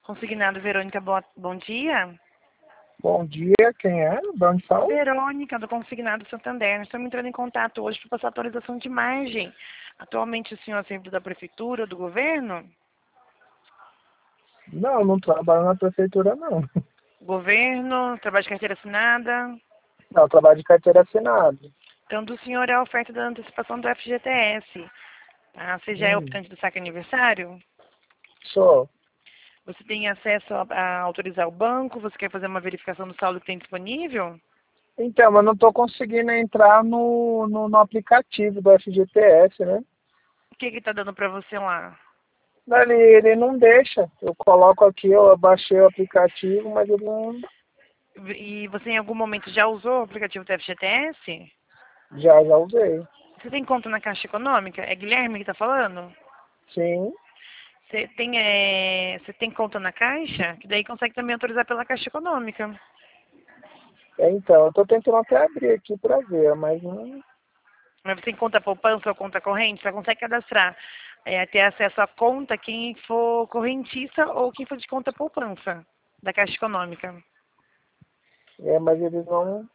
Consignado Verônica, bom dia. Bom dia, quem é? De onde fala? Verônica, do Consignado Santander. Nós estamos entrando em contato hoje para passar atualização de margem. Atualmente o senhor é sempre da prefeitura, do governo? Não, não trabalho na prefeitura, não. Governo, trabalho de carteira assinada. Não, eu trabalho de carteira assinada. Então, do senhor é a oferta da antecipação do FGTS. Tá? Você já é optante do saque aniversário? Sou. Você tem acesso a autorizar o banco? Você quer fazer uma verificação do saldo que tem disponível? Então, mas não estou conseguindo entrar no aplicativo do FGTS, né? O que está dando para você lá? Ele não deixa. Eu coloco aqui, eu baixei o aplicativo, mas ele não. E você em algum momento já usou o aplicativo do FGTS? Já usei. Você tem conta na Caixa Econômica? É Guilherme que está falando? Sim. Você tem conta na Caixa? Que daí consegue também autorizar pela Caixa Econômica. Então, eu estou tentando até abrir aqui para ver, mas não. Mas você tem conta poupança ou conta corrente? Você consegue cadastrar, ter acesso à conta quem for correntista ou quem for de conta poupança da Caixa Econômica. Mas eles não.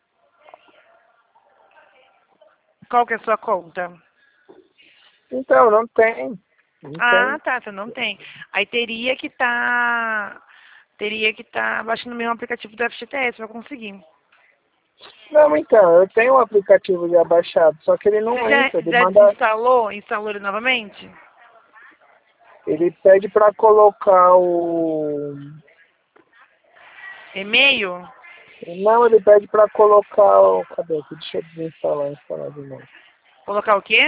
Qual que é a sua conta? Então, não tem. Não Ah, tem. tá, você não tem. Aí teria que estar baixando o mesmo aplicativo do FGTS para conseguir. Não, então, eu tenho um aplicativo já baixado, só que ele Você não já, entra, ele já manda, desinstalou? Instalou ele novamente? ele pede para colocar o, E-mail? não, ele pede para colocar o, cadê aqui, deixa eu instalar de novo. Colocar o quê?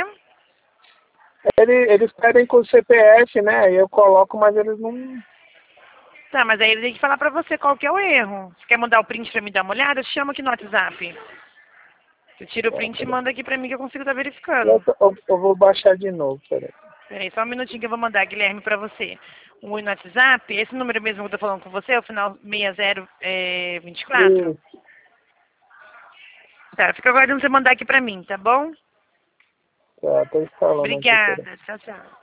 Eles pedem com o CPF, né, aí eu coloco, mas eles não, Tá, mas aí ele tem que falar pra você qual que é o erro. Você quer mandar o print pra me dar uma olhada? Eu te chamo aqui no WhatsApp. Você tira o print e manda aqui pra mim que eu consigo estar verificando. eu vou baixar de novo, peraí. Peraí, só um minutinho que eu vou mandar, Guilherme, pra você. Um oi no WhatsApp. Esse número mesmo que eu tô falando com você, é o final 6024. Isso, Tá, fica aguardando você mandar aqui pra mim, tá bom? tá, tô instalando aqui, peraí. Obrigada. Tchau, tchau.